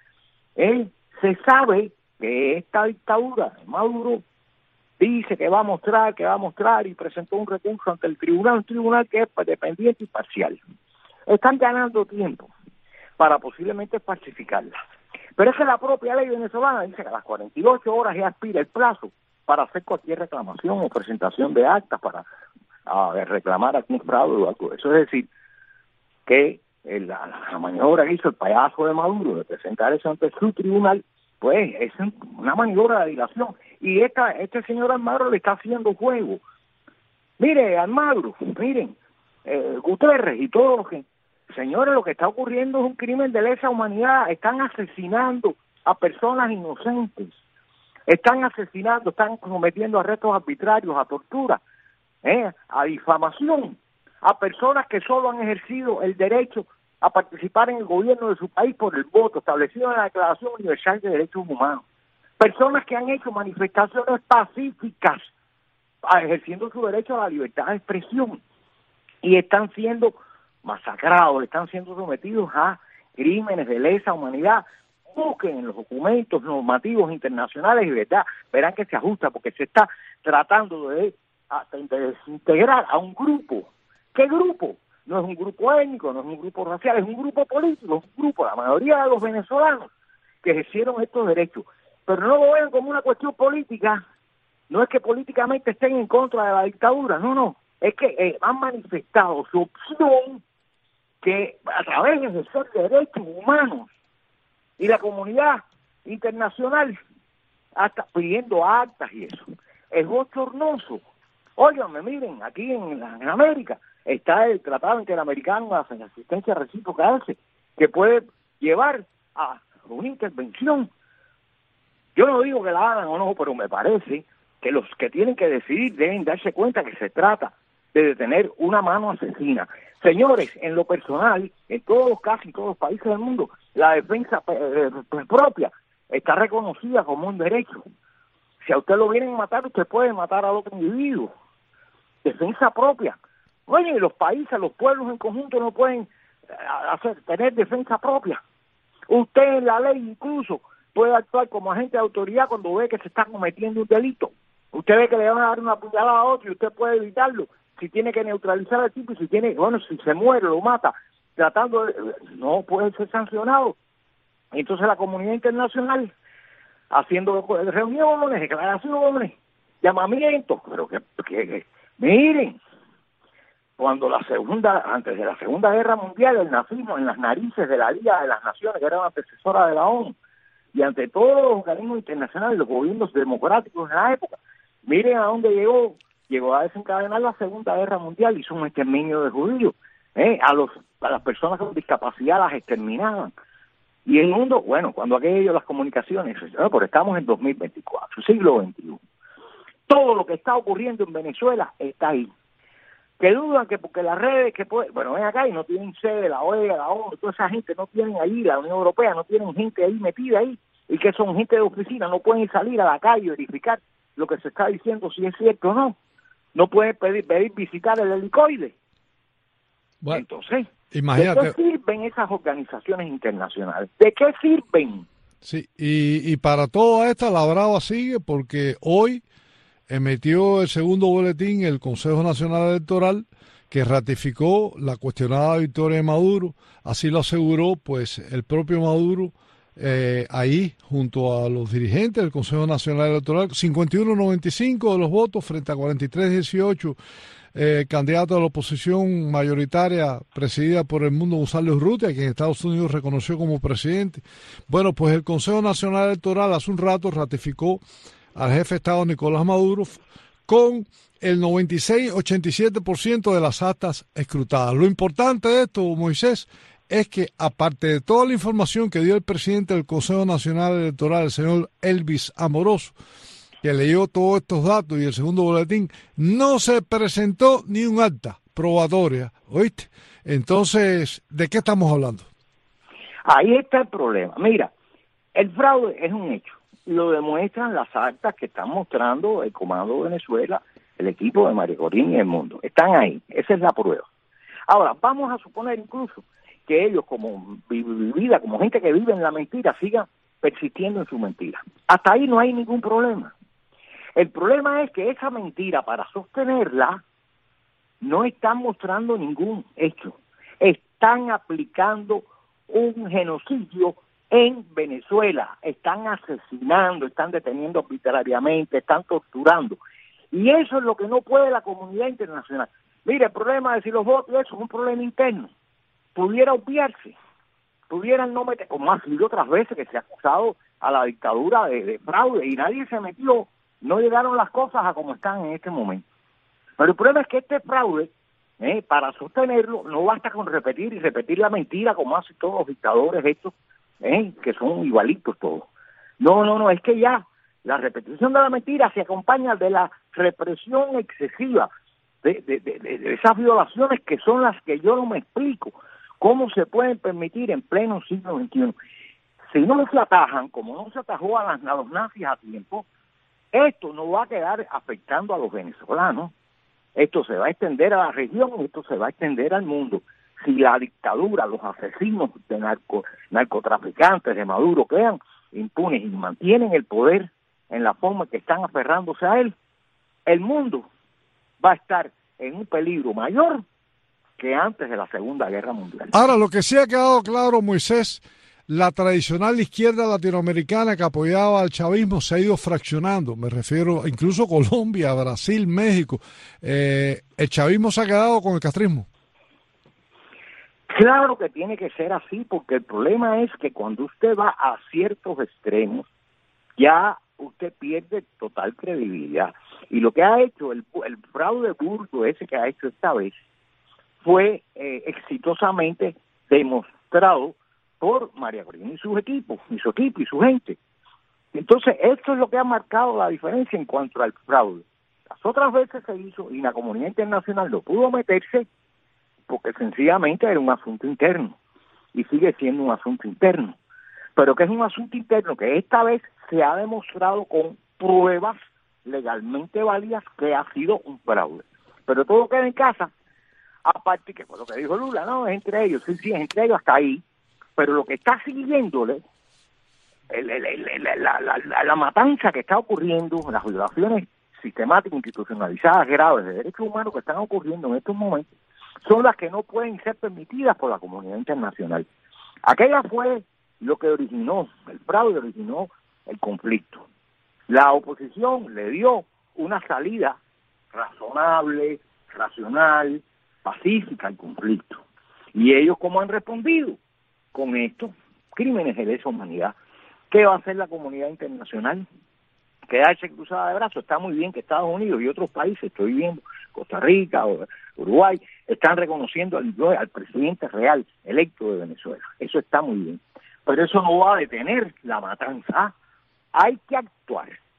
Se sabe que esta dictadura de Maduro dice que va a mostrar, y presentó un recurso ante el tribunal, un tribunal que es dependiente y parcial. Están ganando tiempo para posiblemente falsificarla. Pero es que la propia ley venezolana dice que a las 48 horas ya expira el plazo para hacer cualquier reclamación o presentación de actas para reclamar algún fraude o algo. Eso es decir, que la maniobra que hizo el payaso de Maduro de presentar eso ante su tribunal, pues es una maniobra de dilación. Y este señor Almagro le está haciendo juego. Mire, Almagro, miren, Guterres y todos los que... Señores, lo que está ocurriendo es un crimen de lesa humanidad. Están asesinando a personas inocentes. Están asesinando, están cometiendo arrestos arbitrarios, a tortura, a difamación, a personas que solo han ejercido el derecho a participar en el gobierno de su país por el voto establecido en la Declaración Universal de Derechos Humanos. Personas que han hecho manifestaciones pacíficas, ejerciendo su derecho a la libertad de expresión, y están siendo masacrados, están siendo sometidos a crímenes de lesa humanidad. Busquen en los documentos normativos internacionales y verán que se ajusta, porque se está tratando de desintegrar a un grupo. ¿Qué grupo? No es un grupo étnico, no es un grupo racial, es un grupo político, es un grupo, la mayoría de los venezolanos que ejercieron estos derechos. Pero no lo vean como una cuestión política, no es que políticamente estén en contra de la dictadura, no, es que han manifestado su opción que a través de ejercer derechos humanos, y la comunidad internacional hasta pidiendo actas y eso, es bochornoso. Óiganme, miren, aquí en América está el tratado interamericano de asistencia recíproca que puede llevar a una intervención. Yo no digo que la hagan o no, pero me parece que los que tienen que decidir deben darse cuenta que se trata de detener una mano asesina. Señores, en lo personal, en casi todos los países del mundo, la defensa propia está reconocida como un derecho. Si a usted lo vienen a matar, usted puede matar a otro individuo. Defensa propia. Oye, los países, los pueblos en conjunto no pueden tener defensa propia. Usted en la ley incluso puede actuar como agente de autoridad cuando ve que se está cometiendo un delito. Usted ve que le van a dar una puñalada a otro y usted puede evitarlo. Si tiene que neutralizar al tipo, si se muere, lo mata, no puede ser sancionado. Entonces la comunidad internacional, haciendo reuniones, declaraciones, llamamientos, pero que miren, antes de la Segunda Guerra Mundial, el nazismo en las narices de la Liga de las Naciones, que era una antecesora de la ONU, y ante todos los organismos internacionales, los gobiernos democráticos en la época, miren a dónde llegó a desencadenar la Segunda Guerra Mundial, hizo un exterminio de judíos, a las personas con discapacidad las exterminaban. Y el mundo, cuando aquello, las comunicaciones, pero estamos en 2024, siglo XXI. Todo lo que está ocurriendo en Venezuela está ahí. que dudan que porque las redes que pueden, bueno, ven acá y no tienen sede, la OEA, la ONU, toda esa gente no tienen ahí, la Unión Europea no tienen gente ahí metida ahí, y que son gente de oficina, no pueden salir a la calle y verificar lo que se está diciendo, si es cierto o no. No pueden pedir visitar el helicoide. Bueno, entonces, imagínate, ¿de qué sirven esas organizaciones internacionales? ¿De qué sirven? Sí, y para toda esta la brava sigue porque hoy emitió el segundo boletín el Consejo Nacional Electoral que ratificó la cuestionada victoria de Maduro. Así lo aseguró pues el propio Maduro ahí junto a los dirigentes del Consejo Nacional Electoral. 51-95 de los votos frente a 43-18 candidato de la oposición mayoritaria presidida por Edmundo González Urrutia, quien Estados Unidos reconoció como presidente. Bueno, pues el Consejo Nacional Electoral hace un rato ratificó al jefe de Estado Nicolás Maduro con el 96-87% de las actas escrutadas. Lo importante de esto, Moisés, es que aparte de toda la información que dio el presidente del Consejo Nacional Electoral, el señor Elvis Amoroso, que leyó todos estos datos y el segundo boletín, no se presentó ni un acta probatoria, ¿oíste? Entonces, ¿de qué estamos hablando? Ahí está el problema. Mira, el fraude es un hecho. Lo demuestran las actas que están mostrando el Comando de Venezuela, el equipo de María Corina y el mundo. Están ahí, esa es la prueba. Ahora, vamos a suponer incluso que ellos como como gente que vive en la mentira sigan persistiendo en su mentira. Hasta ahí no hay ningún problema. El problema es que esa mentira, para sostenerla, no están mostrando ningún hecho. Están aplicando un genocidio en Venezuela. Están asesinando, están deteniendo arbitrariamente, están torturando. Y eso es lo que no puede la comunidad internacional. Mire, el problema de si los votos, eso es un problema interno. Pudiera obviarse, pudieran no meter, como ha sido otras veces que se ha acusado a la dictadura de fraude y nadie se metió. No llegaron las cosas a como están en este momento. Pero el problema es que este fraude, para sostenerlo, no basta con repetir y repetir la mentira como hacen todos los dictadores estos, que son igualitos todos. No, es que ya la repetición de la mentira se acompaña de la represión excesiva, de esas violaciones que son las que yo no me explico. ¿Cómo se pueden permitir en pleno siglo XXI? Si no se atajan, como no se atajó a los nazis a tiempo, esto no va a quedar afectando a los venezolanos. Esto se va a extender a la región, esto se va a extender al mundo. Si la dictadura, los asesinos de narcotraficantes de Maduro quedan impunes y mantienen el poder en la forma que están aferrándose a él, el mundo va a estar en un peligro mayor que antes de la Segunda Guerra Mundial. Ahora, lo que sí ha quedado claro, Moisés, la tradicional izquierda latinoamericana que apoyaba al chavismo se ha ido fraccionando. Me refiero incluso a Colombia, Brasil, México. ¿El chavismo se ha quedado con el castrismo? Claro que tiene que ser así, porque el problema es que cuando usted va a ciertos extremos, ya usted pierde total credibilidad. Y lo que ha hecho el fraude burdo ese que ha hecho esta vez fue exitosamente demostrado por María Corina y su equipo y su gente. Entonces, esto es lo que ha marcado la diferencia en cuanto al fraude. Las otras veces se hizo y la comunidad internacional no pudo meterse porque sencillamente era un asunto interno y sigue siendo un asunto interno. Pero que es un asunto interno que esta vez se ha demostrado con pruebas legalmente válidas que ha sido un fraude. Pero todo queda en casa, aparte que por lo que dijo Lula, no, es entre ellos, sí, es entre ellos hasta ahí. Pero lo que está siguiéndole, la matanza que está ocurriendo, las violaciones sistemáticas, institucionalizadas, graves de derechos humanos que están ocurriendo en estos momentos, son las que no pueden ser permitidas por la comunidad internacional. Aquella fue lo que originó, el fraude originó el conflicto. La oposición le dio una salida razonable, racional, pacífica al conflicto. ¿Y ellos cómo han respondido? Con estos crímenes de lesa humanidad. ¿Qué va a hacer la comunidad internacional? Quedarse cruzada de brazos. Está muy bien que Estados Unidos y otros países, estoy viendo, Costa Rica, Uruguay, están reconociendo al presidente real electo de Venezuela. Eso está muy bien. Pero eso no va a detener la matanza. Hay que actuar.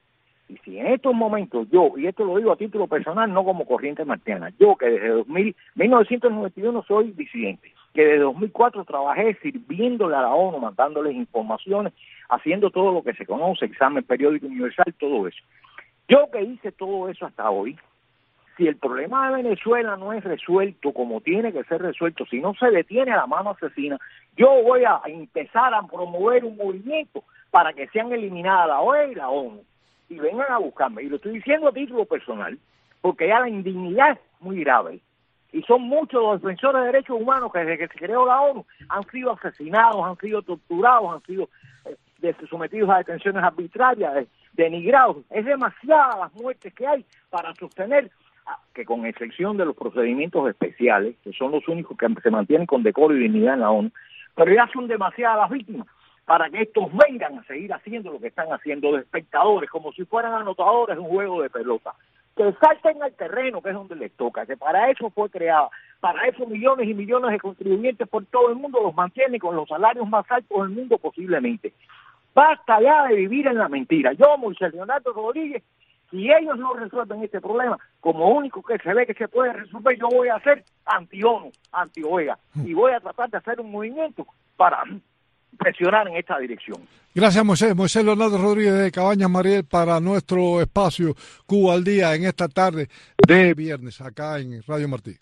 Y si en estos momentos yo, y esto lo digo a título personal, no como corriente martiana, yo que desde 1991 soy disidente, que desde 2004 trabajé sirviéndole a la ONU, mandándoles informaciones, haciendo todo lo que se conoce, examen periódico universal, todo eso. Yo que hice todo eso hasta hoy, si el problema de Venezuela no es resuelto como tiene que ser resuelto, si no se detiene a la mano asesina, yo voy a empezar a promover un movimiento para que sean eliminadas la OEA y la ONU y vengan a buscarme. Y lo estoy diciendo a título personal, porque ya la indignidad es muy grave. Y son muchos los defensores de derechos humanos que desde que se creó la ONU han sido asesinados, han sido torturados, han sido sometidos a detenciones arbitrarias, denigrados. Es demasiadas las muertes que hay para sostener que, con excepción de los procedimientos especiales, que son los únicos que se mantienen con decoro y dignidad en la ONU, pero ya son demasiadas las víctimas para que estos vengan a seguir haciendo lo que están haciendo de espectadores, como si fueran anotadores de un juego de pelota. Que salten al terreno, que es donde les toca, que para eso fue creada, para eso millones y millones de contribuyentes por todo el mundo los mantienen con los salarios más altos del mundo posiblemente. Basta ya de vivir en la mentira. Yo, Moisés Leonardo Rodríguez, si ellos no resuelven este problema, como único que se ve que se puede resolver, yo voy a hacer anti-ONU, anti-OEA, y voy a tratar de hacer un movimiento para presionar en esta dirección. Gracias, Moisés. Moisés Leonardo Rodríguez de Cabañas Mariel para nuestro espacio Cuba al Día en esta tarde de viernes, acá en Radio Martí.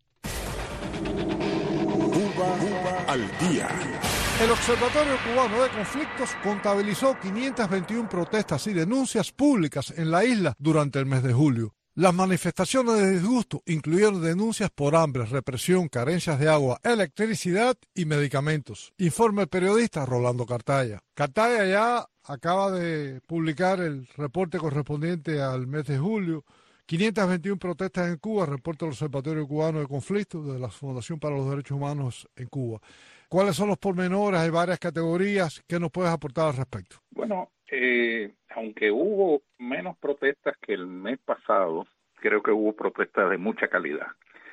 Cuba al Día. El Observatorio Cubano de Conflictos contabilizó 521 protestas y denuncias públicas en la isla durante el mes de julio. Las manifestaciones de disgusto incluyeron denuncias por hambre, represión, carencias de agua, electricidad y medicamentos. Informa el periodista Rolando Cartaya. Cartaya ya acaba de publicar el reporte correspondiente al mes de julio. 521 protestas en Cuba, reporta el Observatorio Cubano de Conflictos de la Fundación para los Derechos Humanos en Cuba. ¿Cuáles son los pormenores? Hay varias categorías. ¿Qué nos puedes aportar al respecto? Bueno, aunque hubo menos protestas que el mes pasado, creo que hubo protestas de mucha calidad,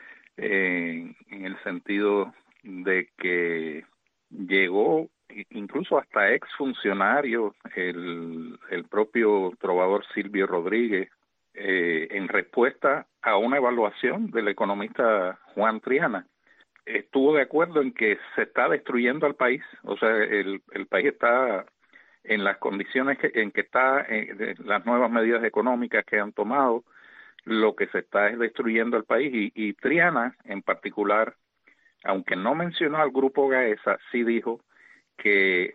en el sentido de que llegó incluso hasta exfuncionarios, el propio trovador Silvio Rodríguez, en respuesta a una evaluación del economista Juan Triana, estuvo de acuerdo en que se está destruyendo al país, o sea, el país está en las condiciones en que está, las nuevas medidas económicas que han tomado, lo que se está es destruyendo al país, y Triana en particular, aunque no mencionó al Grupo Gaesa, sí dijo que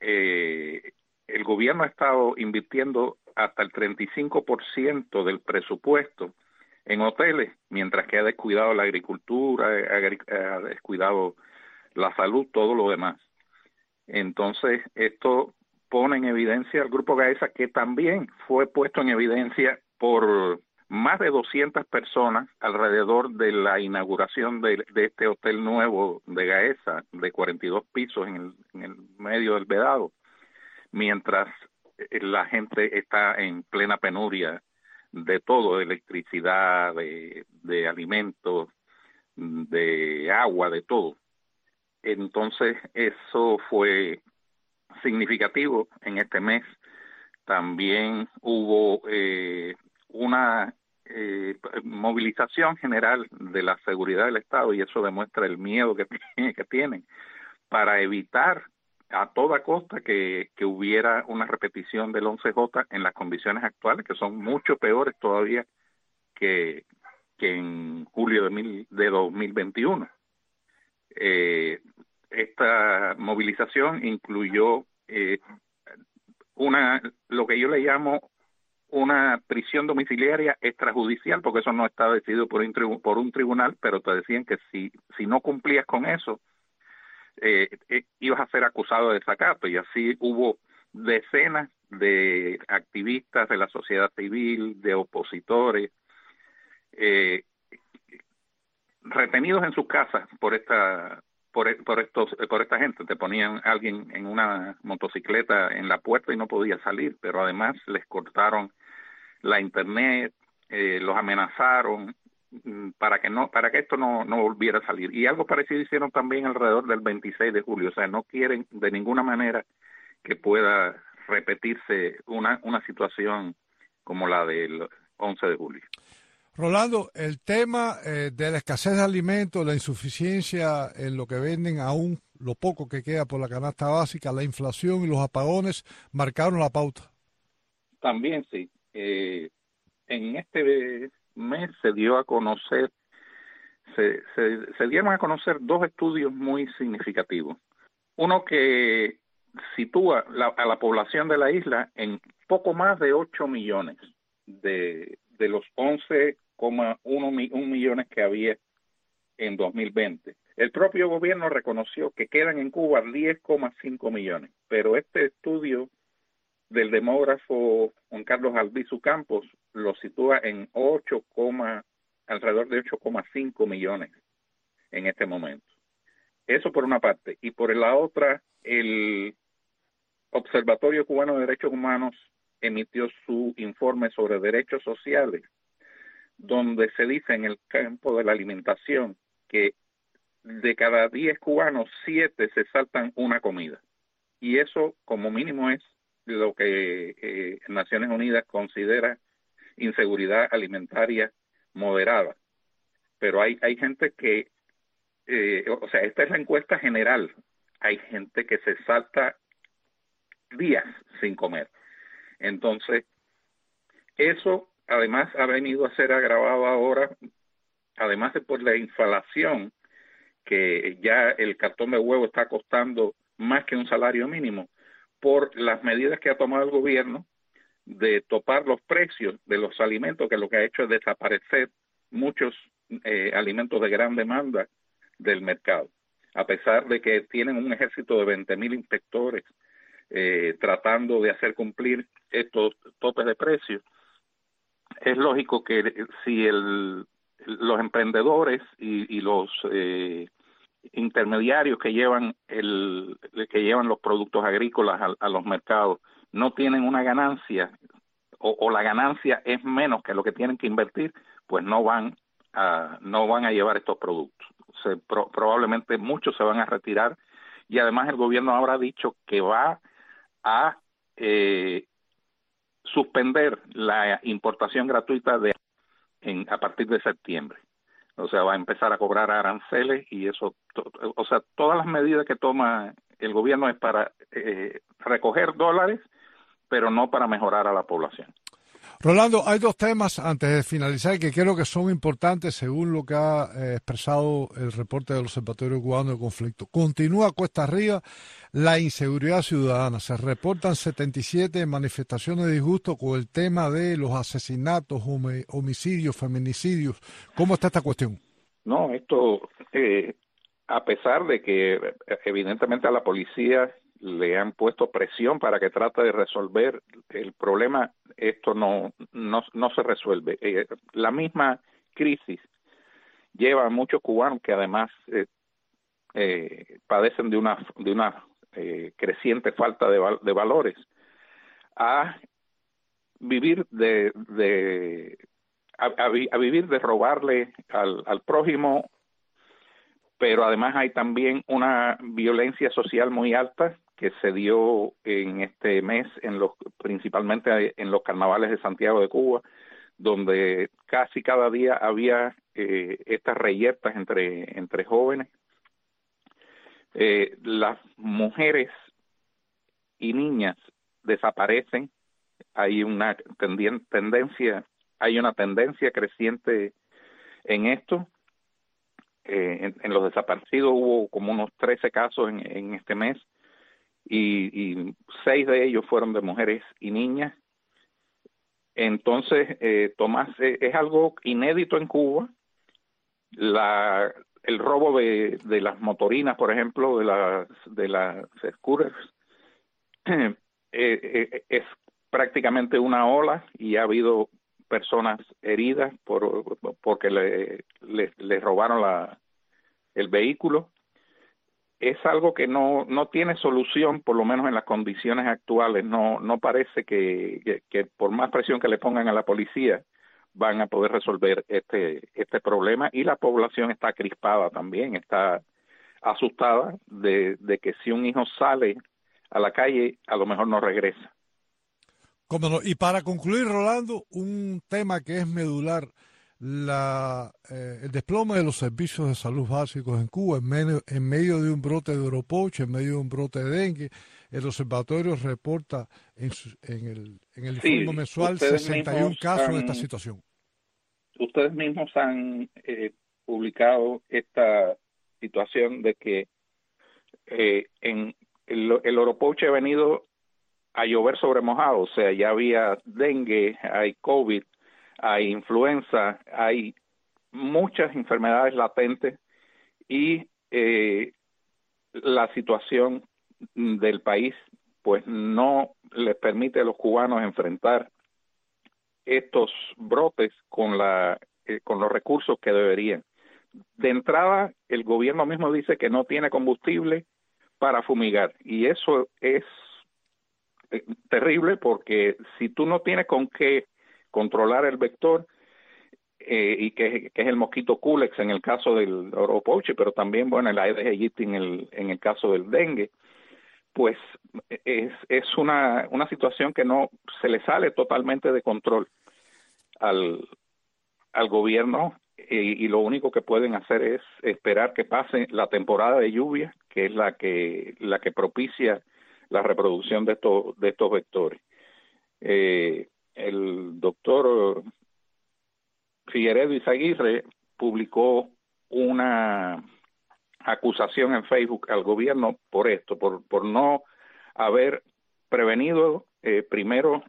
el gobierno ha estado invirtiendo hasta el 35% del presupuesto en hoteles, mientras que ha descuidado la agricultura, ha descuidado la salud, todo lo demás. Entonces, esto pone en evidencia al Grupo Gaesa, que también fue puesto en evidencia por más de 200 personas alrededor de la inauguración de este hotel nuevo de Gaesa, de 42 pisos en el medio del Vedado, mientras la gente está en plena penuria de todo, de electricidad, de alimentos, de agua, de todo. Entonces, eso fue significativo en este mes. También hubo una movilización general de la seguridad del Estado, y eso demuestra el miedo que tienen para evitar a toda costa que hubiera una repetición del 11J en las condiciones actuales, que son mucho peores todavía que en julio de 2021. Esta movilización incluyó lo que yo le llamo una prisión domiciliaria extrajudicial, porque eso no está decidido por un tribunal, pero te decían que si no cumplías con eso, ibas a ser acusado de desacato, y así hubo decenas de activistas de la sociedad civil, de opositores, retenidos en sus casas por esta gente. Te ponían alguien en una motocicleta en la puerta y no podía salir, pero además les cortaron la internet, los amenazaron para que esto no volviera a salir. Y algo parecido hicieron también alrededor del 26 de julio, o sea, no quieren de ninguna manera que pueda repetirse una situación como la del 11 de julio. Rolando, el tema de la escasez de alimentos, la insuficiencia en lo que venden aún, lo poco que queda por la canasta básica, la inflación y los apagones marcaron la pauta. También sí. En este mes se dio a conocer, se dieron a conocer dos estudios muy significativos. Uno que sitúa a la población de la isla en poco más de 8 millones de los 11,1 millones que había en 2020. El propio gobierno reconoció que quedan en Cuba 10,5 millones, pero este estudio del demógrafo Juan Carlos Albizu Campos lo sitúa en alrededor de 8,5 millones en este momento. Eso por una parte. Y por la otra, el Observatorio Cubano de Derechos Humanos emitió su informe sobre derechos sociales, donde se dice en el campo de la alimentación que de cada 10 cubanos, 7 se saltan una comida. Y eso, como mínimo, es lo que Naciones Unidas considera inseguridad alimentaria moderada. Pero hay gente que, esta es la encuesta general, hay gente que se salta días sin comer. Entonces, eso además ha venido a ser agravado ahora, además de por la inflación, que ya el cartón de huevo está costando más que un salario mínimo, por las medidas que ha tomado el gobierno de topar los precios de los alimentos, que lo que ha hecho es desaparecer muchos alimentos de gran demanda del mercado. A pesar de que tienen un ejército de 20,000 inspectores tratando de hacer cumplir estos topes de precios, es lógico que si los emprendedores y los intermediarios que llevan los productos agrícolas a los mercados no tienen una ganancia o la ganancia es menos que lo que tienen que invertir, pues no van a llevar estos productos. Probablemente muchos se van a retirar, y además el gobierno habrá dicho que va a suspender la importación gratuita a partir de septiembre. O sea, va a empezar a cobrar aranceles y eso, todas las medidas que toma el gobierno es para recoger dólares, pero no para mejorar a la población. Rolando, hay dos temas antes de finalizar que creo que son importantes según lo que ha expresado el reporte del Observatorio Cubano de Conflicto. Continúa cuesta arriba la inseguridad ciudadana. Se reportan 77 manifestaciones de disgusto con el tema de los asesinatos, homicidios, feminicidios. ¿Cómo está esta cuestión? No, esto, a pesar de que evidentemente a la policía le han puesto presión para que trate de resolver el problema, esto no se resuelve. La misma crisis lleva a muchos cubanos que además padecen de una creciente falta de valores a vivir a vivir de robarle al prójimo, pero además hay también una violencia social muy alta que se dio en este mes principalmente en los carnavales de Santiago de Cuba, donde casi cada día había estas reyertas entre jóvenes. Las mujeres y niñas desaparecen. Hay una tendencia creciente en esto. En los desaparecidos hubo como unos 13 casos en este mes, y 6 de ellos fueron de mujeres y niñas. Entonces, Tomás, es algo inédito en Cuba. El robo de las motorinas, por ejemplo, de las scooters, es prácticamente una ola, y ha habido personas heridas porque le robaron el vehículo. Es algo que no tiene solución, por lo menos en las condiciones actuales. No parece que por más presión que le pongan a la policía van a poder resolver este problema, y la población está crispada también, está asustada de que si un hijo sale a la calle, a lo mejor no regresa. Cómo no. Y para concluir, Rolando, un tema que es medular, el desplome de los servicios de salud básicos en Cuba en medio de un brote de oropoche, en medio de un brote de dengue. El observatorio reporta en el informe mensual 61 casos en esta situación. Ustedes mismos han publicado esta situación de que en el oropoche ha venido a llover sobre mojado, o sea, ya había dengue, hay COVID, hay influenza, hay muchas enfermedades latentes y la situación del país pues no les permite a los cubanos enfrentar estos brotes con los recursos que deberían. De entrada, el gobierno mismo dice que no tiene combustible para fumigar y eso es terrible porque si tú no tienes con qué controlar el vector y que es el mosquito Culex en el caso del oropoche, pero también bueno el Aedes aegypti en el caso del dengue, pues es una situación que no se le sale totalmente de control al gobierno y lo único que pueden hacer es esperar que pase la temporada de lluvia, que es la que propicia la reproducción de estos vectores. El doctor Figueredo Izaguirre publicó una acusación en Facebook al gobierno por esto, por no haber prevenido primero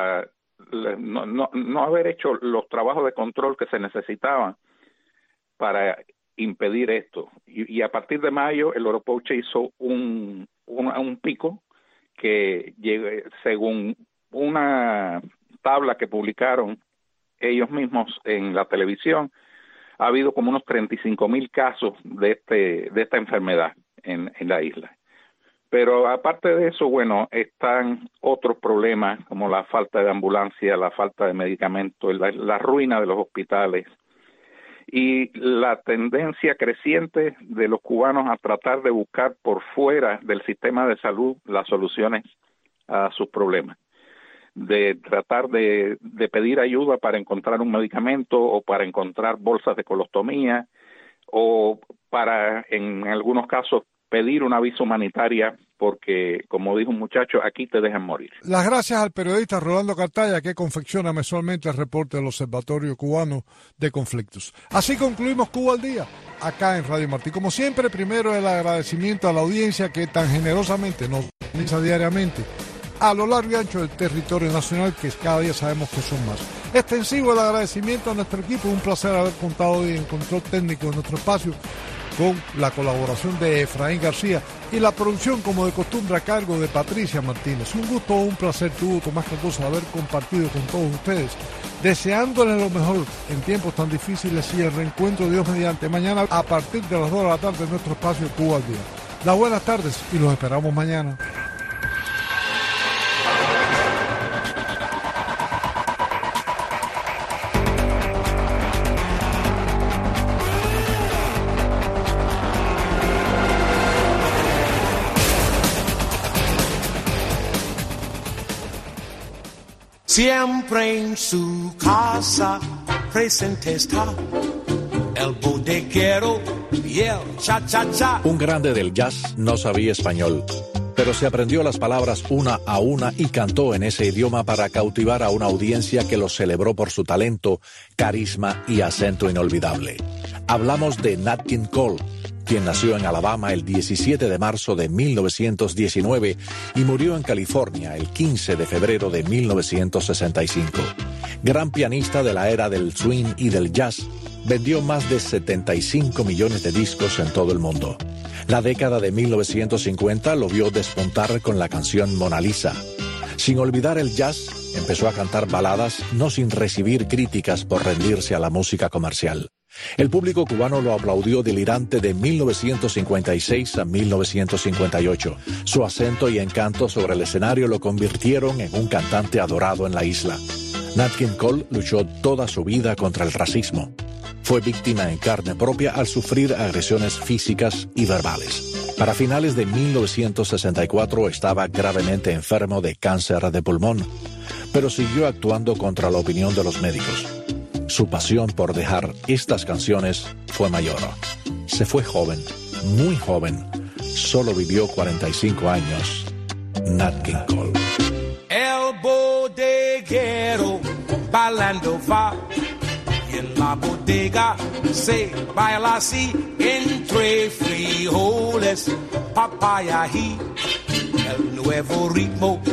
no haber hecho los trabajos de control que se necesitaban para impedir esto. Y a partir de mayo el oropoche hizo un pico que según una tabla que publicaron ellos mismos en la televisión, ha habido como unos 35,000 casos de esta enfermedad en la isla. Pero aparte de eso, bueno, están otros problemas como la falta de ambulancia, la falta de medicamentos, la ruina de los hospitales y la tendencia creciente de los cubanos a tratar de buscar por fuera del sistema de salud las soluciones a sus problemas, de tratar de pedir ayuda para encontrar un medicamento o para encontrar bolsas de colostomía o para, en algunos casos, pedir una visa humanitaria porque, como dijo un muchacho, aquí te dejan morir. Las gracias al periodista Rolando Cartaya que confecciona mensualmente el reporte del Observatorio Cubano de Conflictos. Así concluimos Cuba al Día, acá en Radio Martí. Como siempre, primero el agradecimiento a la audiencia que tan generosamente nos sintoniza diariamente a lo largo y ancho del territorio nacional, que cada día sabemos que son más. Extensivo el agradecimiento a nuestro equipo, un placer haber contado hoy en control técnico de nuestro espacio con la colaboración de Efraín García y la producción, como de costumbre, a cargo de Patricia Martínez. Un gusto, un placer tuvo Tomás Cardoso haber compartido con todos ustedes, deseándoles lo mejor en tiempos tan difíciles y el reencuentro, Dios mediante, mañana a partir de las 2 de la tarde en nuestro espacio Cuba al Día. Las buenas tardes y los esperamos mañana. Siempre en su casa presente está el bodeguero y el cha-cha-cha. Un grande del jazz no sabía español, pero se aprendió las palabras una a una y cantó en ese idioma para cautivar a una audiencia que lo celebró por su talento, carisma y acento inolvidable. Hablamos de Nat King Cole, quien nació en Alabama el 17 de marzo de 1919 y murió en California el 15 de febrero de 1965. Gran pianista de la era del swing y del jazz, vendió más de 75 millones de discos en todo el mundo. La década de 1950 lo vio despuntar con la canción Mona Lisa. Sin olvidar el jazz, empezó a cantar baladas, no sin recibir críticas por rendirse a la música comercial. El público cubano lo aplaudió delirante de 1956 a 1958. Su acento y encanto sobre el escenario lo convirtieron en un cantante adorado en la isla. Nat King Cole luchó toda su vida contra el racismo. Fue víctima en carne propia al sufrir agresiones físicas y verbales. Para finales de 1964 estaba gravemente enfermo de cáncer de pulmón. pero siguió actuando contra la opinión de los médicos. Su pasión por dejar estas canciones fue mayor. Se fue joven, muy joven. Solo vivió 45 años. Nat King Cole. El bodeguero bailando va y en la bodega se baila así entre frijoles, papaya y el nuevo ritmo